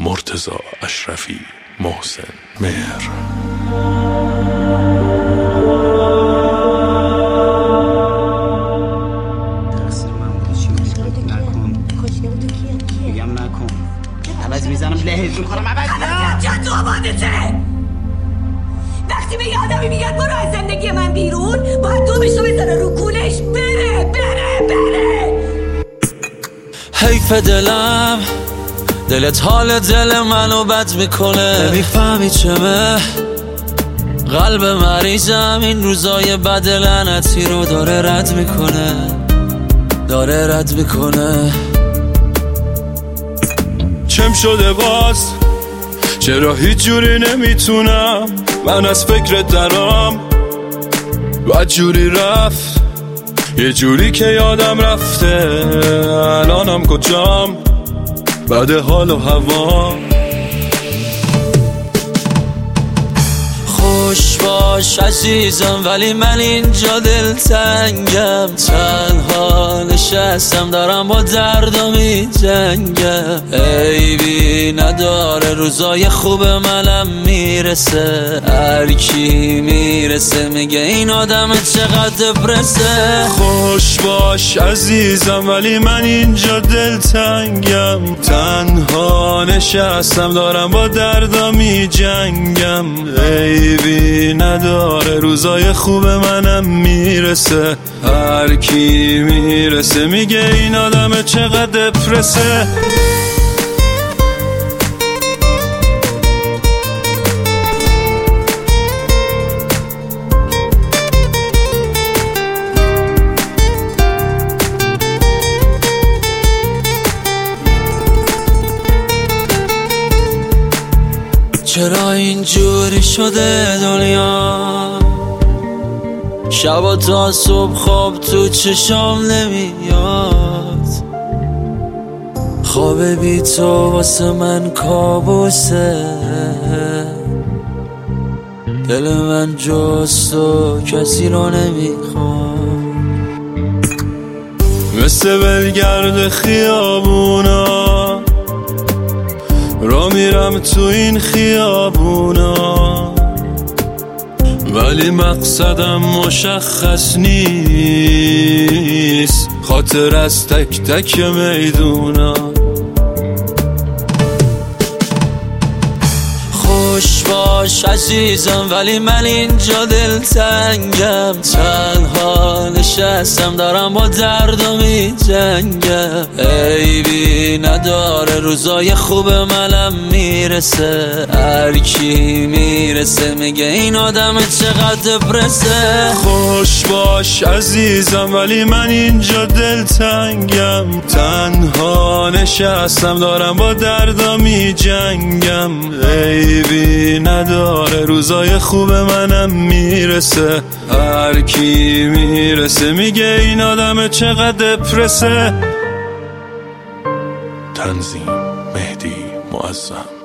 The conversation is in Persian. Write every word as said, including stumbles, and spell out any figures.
مرتضی اشرفی، محسن مهر. عوض میزنم لحظ میکنم عوض نه تو آبادته. وقتی به یه آدمی میگن برو از زندگی من بیرون، باید دومشو بزنه رو کولش بره بره بره. حیف دلم، دلت حال دل منو بد میکنه. نمیفهمی چمه قلب مریضم این روزای بد لعنتی رو داره رد میکنه، داره رد میکنه. چم شده باز، چرا هیچ جوری نمیتونم من از فکرت درام. بعد جوری رفت، یه جوری که یادم رفته الانم کجام، بعد حال و هوا. خوش باش عزیزم ولی من اینجا دلتنگم. تنها نشستم دارم با دردم می جنگم. عیبی نداره روزای خوب منم میرسه. هر کی میرسه میگه این آدم چقدر دپرسه. خوش باش عزیزم ولی من اینجا دلتنگم. تنها نشستم دارم با دردم می جنگم. عیبی نداره روزای خوب منم میرسه. هر کی میرسه میگه این آدم چقدر دپرسه. چرا اینجوری شده دنیا؟ شبا تا صبح خواب تو چشام نمیاد. خواب بی تو واسه من کابوسه. دل من جز تو کسی رو نمیخواد. مثل ولگرد خیابونا را میرم تو این خیابونا، ولی مقصدم مشخص نیست. خاطر از تک تک میدونا. خوش باش عزیزم ولی من اینجا دلتنگم. تنها نشستم دارم با دردم می جنگم. عیبی نداره روزای خوب منم میرسه. هر کی میرسه میگه این آدم چقدر دپرسه. خوش باش عزیزم ولی من اینجا دلتنگم. تنها نشستم دارم با دردم می جنگم. عیبی نداره روزای خوب منم میرسه. هر کی میرسه میگه این آدم چقدر دپرسه. تنظیم مهدی معظم.